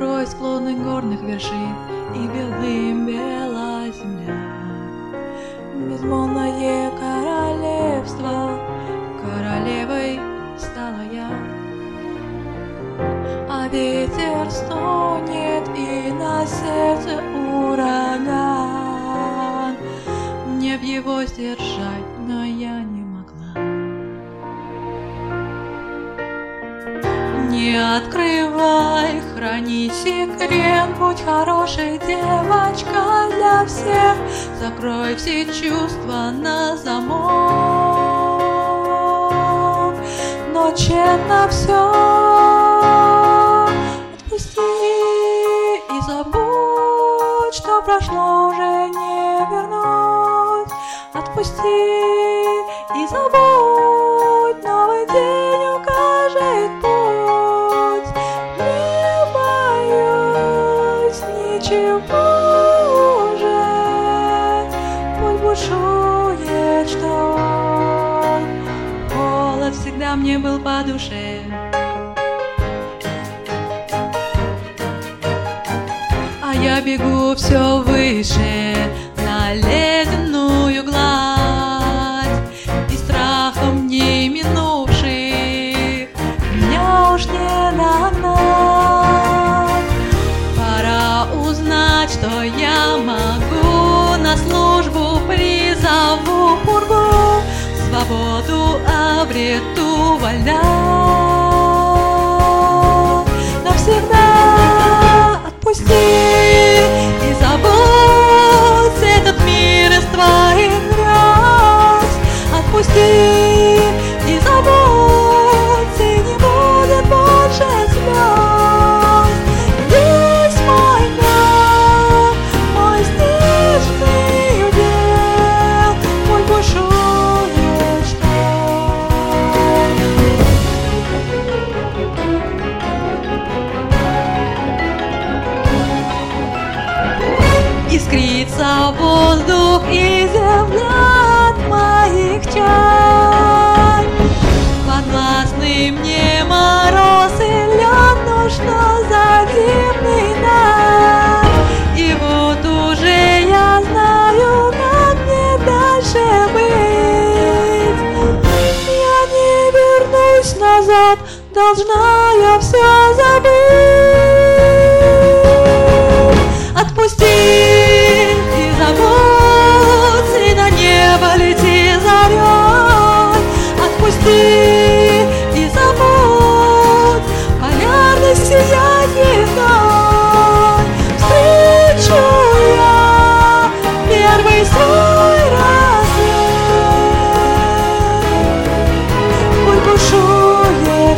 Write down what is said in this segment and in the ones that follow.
порой склоны горных вершин, и белым бела земля. Безмолвное королевство, королевой стала я. А ветер стонет, и на сердце ураган. Мне б его сдержать, но я не могла. Не открывай, храни секрет, будь хорошей девочкой для всех. Закрой все чувства на замок, но тщетно все. Отпусти и забудь, что прошло, уже не вернуть. Отпусти и забудь, новый день укажет путь. Не боюсь ничего уже, пусть бушует шторм. Холод всегда мне был по душе. А я бегу все выше на ледяную гладь, и страхом не минувших меня уж не догнать. Пора узнать, что я могу, на службу призову пургу, свободу обрету вольна. Навсегда отпусти и забудь этот мир из твоих грез. Отпусти и забудь, и не будет больше слез. Здесь мой дом, мой снежный удел, мой бушует шторм. Искрится воздух и земля от моих чар. Подвластный мне мороз и лед, ну что за зимний дар? И вот уже я знаю, как мне дальше быть. Я не вернусь назад, должна я все забыть. Отпусти и забудь, и на небо лети зарей. Отпусти и забудь, полярный сияние вдаль. Встречу я первый свой рассвет, пусть бушует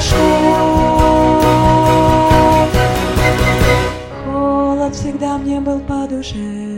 шторм. Холод всегда мне был по душе.